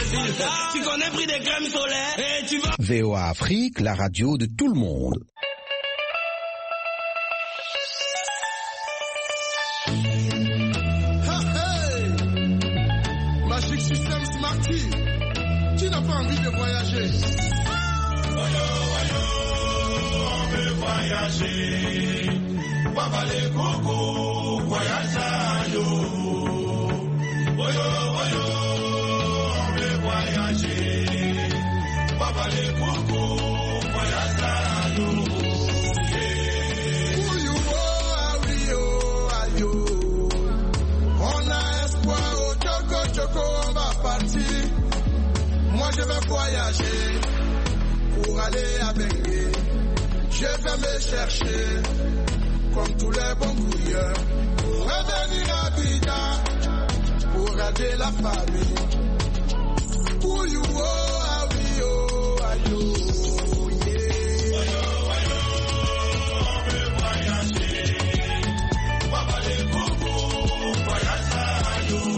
Tu connais prix des crèmes solaires et tu vas... VOA Afrique, la radio de tout le monde. Magic System Smarty, qui n'a pas envie de voyager? On veut voyager. Papa les coco, voyage à yo. On veut voyager. Papa les coco, voyage à yo. On a espoir au Choco, on va partir. Moi je vais voyager pour aller à Bengué. Je vais me chercher comme tous les bons couilleurs pour revenir à Abidjan pour aider la famille. Ouyo, ah oui, oh, ayo, yeah. On veut voyager. Papa les coco, voyage à yo.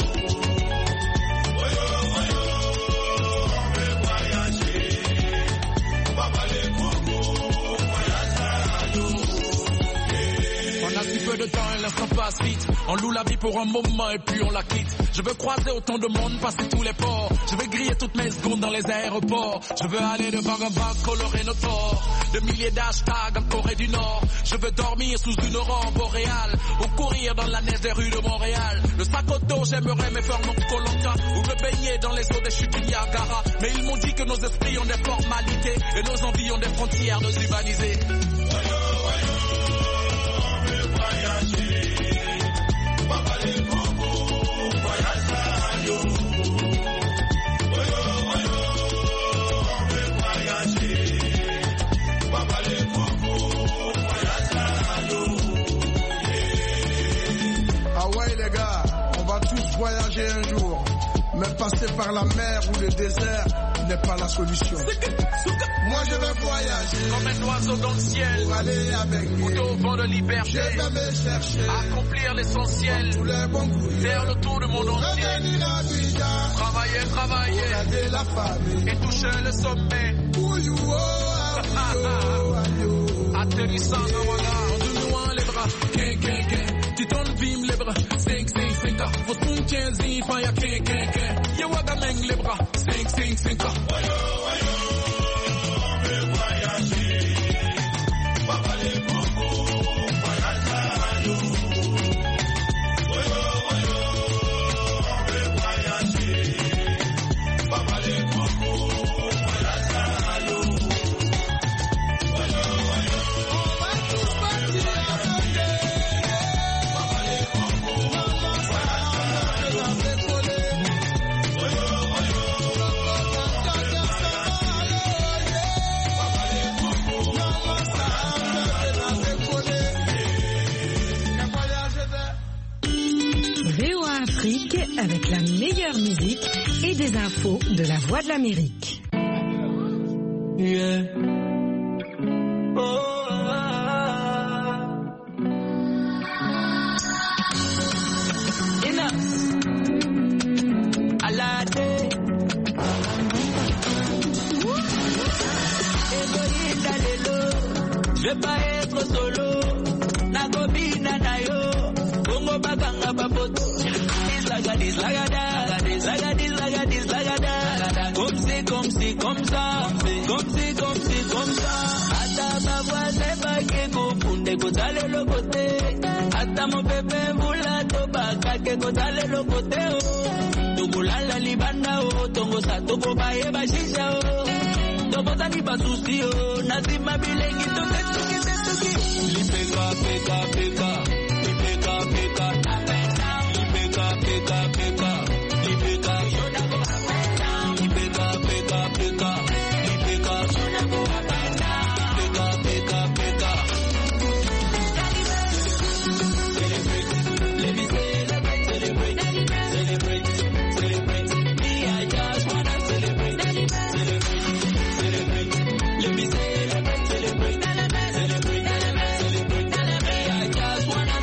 On veut voyager. Papa les coco, voyage à yo. On a si peu de temps et l'instant passe vite. On loue la vie pour un moment et puis on la quitte. Je veux croiser autant de monde, passer tous les ports. Je veux griller toutes mes secondes dans les aéroports. Je veux aller de banque en banque, colorer nos torts. De milliers d'hashtags en Corée du Nord. Je veux dormir sous une aurore boréale ou courir dans la neige des rues de Montréal. Le sac au dos, j'aimerais me faire mon Koh-Lanta ou me baigner dans les eaux des chutes du Niagara. Mais ils m'ont dit que nos esprits ont des formalités et nos envies ont des frontières déshumanisées. Papa les coco, voyage à yo. On veut voyager. Papa les coco, voyage à yo. Ah ouais les gars, on va tous voyager un jour. Mais passer par la mer ou le désert n'est pas la solution. Moi je vais voyager comme un oiseau dans le ciel pour aller avec ou au vent de liberté. Je vais me chercher, accomplir l'essentiel, tous les bons coups, faire le tour du monde entier, revenir à Abidjan, travailler, aider la famille et toucher le sommet. Ouyo, atterrissant dans Ouaga, on de loin les bras, tu tournes bim les bras, 5, faut spoon 15, fire, ya Ouaga meng les bras, 5, on veut voyager, papa les coco, voyage à yo. On veut voyager, papa les coco, voyage à yo. On va tous partir à papa les coco, voyage à yo. VOA Afrique avec la meilleure musique et des infos de la Voix de l'Amérique. Yeah. Oh, je vais pas être solo. Nagobina nayo. Bongo baganga baboto. Comme ça. Ata ma voix pas que confunde kotale le côté. Ata mon bébé moula toba kake kotale le côté. Tobulala libanda o tongo sa tobo bae bashisha o. Tobo tani basusi o. Nazima bilengi tuki. Lipeka peka. Let me celebrate.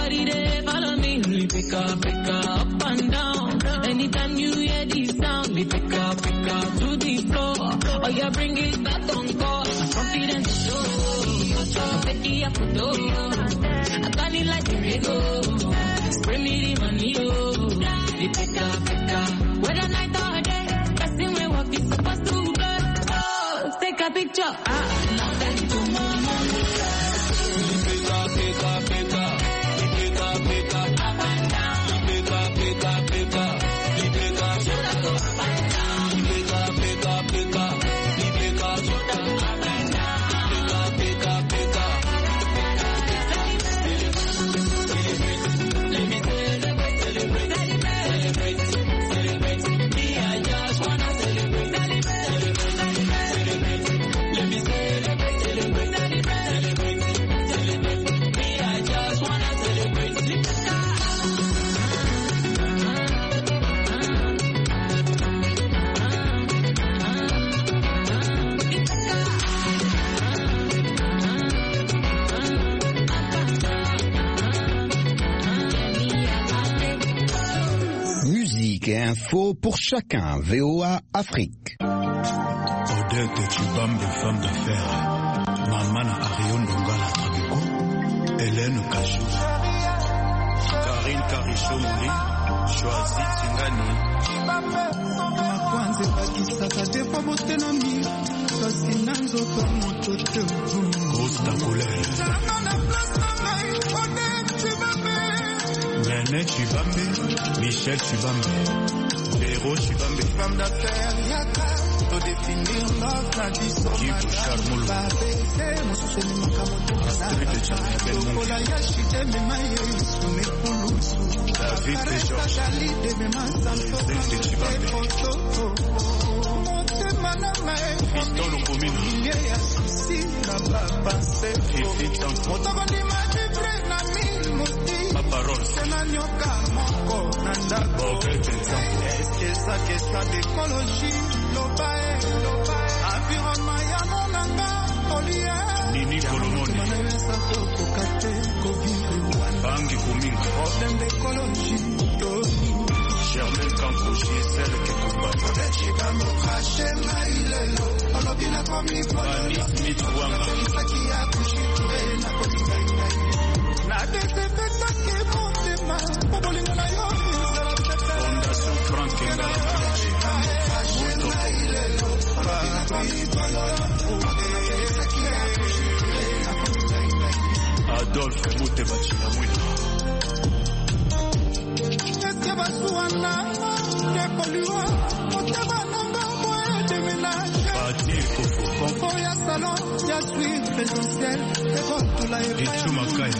body there, follow me. Pick up up and down. Anytime you hear this sound, pick up to the floor. Oh, yeah, bring it back on course. Confidence show. Petty up the door. I got it like a Lego. Spray me the money, oh. Pick up. Whether night or day, passing my work is supposed to go. Oh, take a picture. Now send it to mama. Pick up. Up and down. Pick up. Shoulda go up and down. Pick up. Shoulda go up and down. Pick up. Let me celebrate. Me, I just wanna celebrate. Let me celebrate. Me, I just wanna celebrate. Musique et info pour chacun. VOA Afrique. Odette Chibambe, femme d'affaires. Mamana Arion Dongala Trabico. Hélène Kachou. Karine Karichomoli. Choisi Singani. Makwanze bakisaka defa botenami kasi nanzoto motote Costa Colère. René Chibambe. Michel Chibambe. Véro Chibambe. Femme d'affaires yaka to définir notre tradition. Kibu Charmolo. Astrid Chibambe. Ola yashite memaye sume kulusu. David et Georges. Zende Chibambe. Fiston Lokomina. Fifi Tanko. Papa Rose. Bobel Benzanko. Est-ce que ça question d'écologie? Environnement ya monanga olia. Nini Kolomoni. Bangi Kuminga. Problème d'écologie. Germaine Kanko, Gisèle Kekumba. Vanny Smith Wanga. Fondation Frank Ngala. Adolphe Mutebachila Mwina. Batir Kofo. Confort ya salon, ya suite présentielle, Ichu Makaya.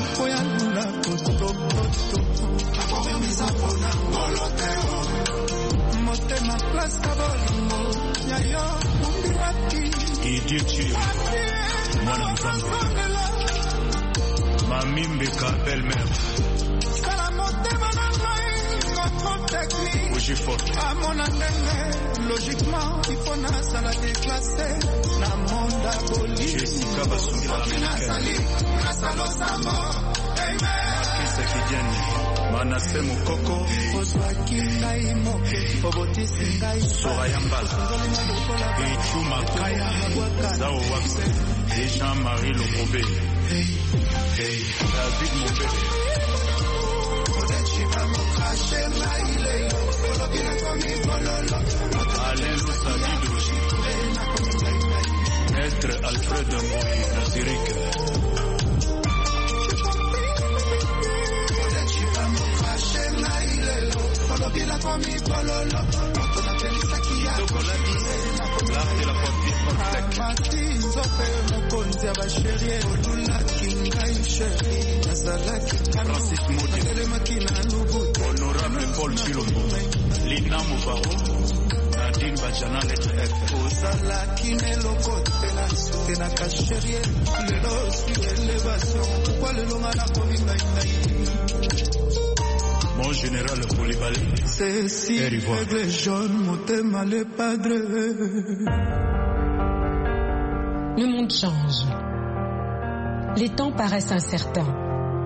Motema place kabolimo, ya yo, umbiwaki. Didier Chio. Mwana Mzambe. Mamimbeka belle-mère. Sala motema na ngai, notre technique. Bougie forte. À mon andenge, logiquement, il faut na sala déclassé. Na monde aboli. Jessica Basumba américaine. Na salo samo, amen. Kisa Kidiani. Manassé Mokoko. Ozwaki ngai moke, obotisi ngai. Soraya Mbala. Ichu Makaya. Zao Wakse. Et Jean-Marie Lokobe. David Mobele. Alain Lousadidou. Maître Alfred Ngoyi Nazirique. L'art de la portée Francis Modi. Honorable Paul Chilombo. Lina Moubaro. Nadine Bajana lettre F. Mon général Koulibaly. Ceci règle jaune, motema le padre. Le monde change. Les temps paraissent incertains.